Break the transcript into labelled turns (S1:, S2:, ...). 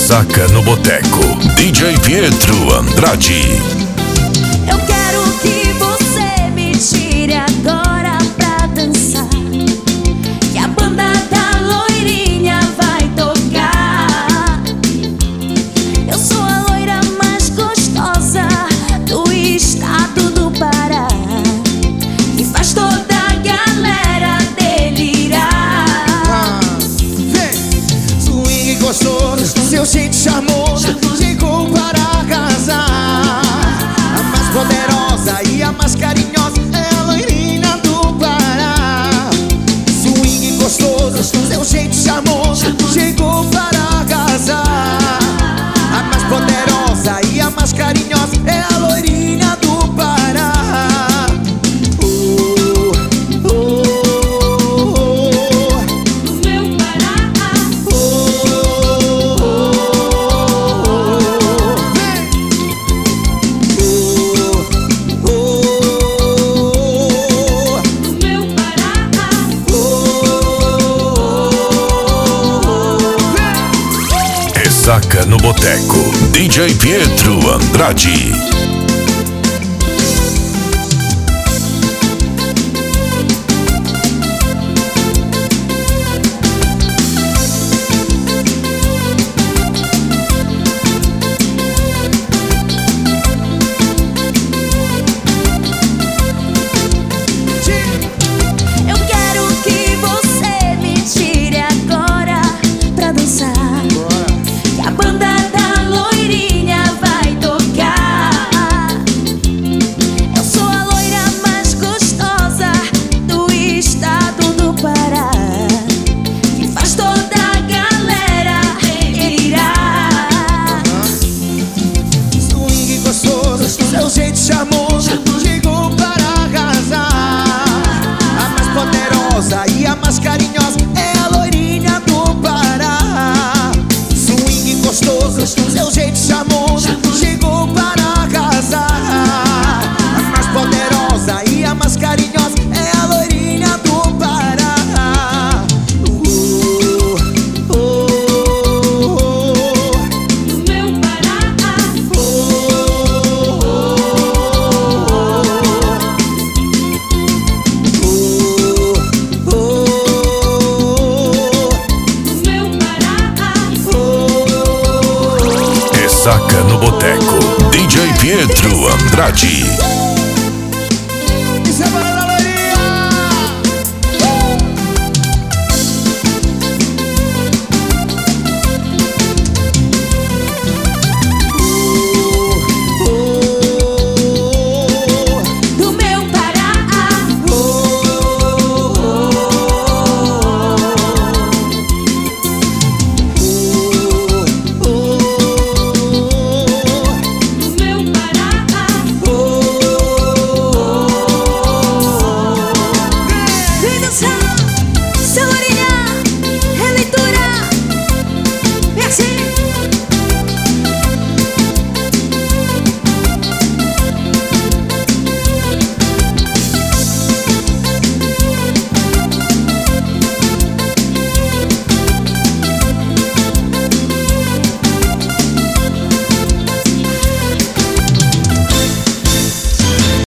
S1: Ressaca no Boteco, DJ Pietro Andrade.
S2: Eu quero que você me tire agora pra dançar, que a banda da loirinha vai tocar. Eu sou a loira mais gostosa do estado do Pará, que faz toda a galera delirar.
S3: Swing gostoso, seu jeito charmoso, chegou para arrasar. A mais poderosa e a mais carinhosa é a loirinha do Pará. Swing gostoso, seu jeito charmoso, chegou para arrasar. A mais poderosa e a mais carinhosa é a loirinha do Pará.
S1: Ressaca no Boteco, DJ Pietro Andrade.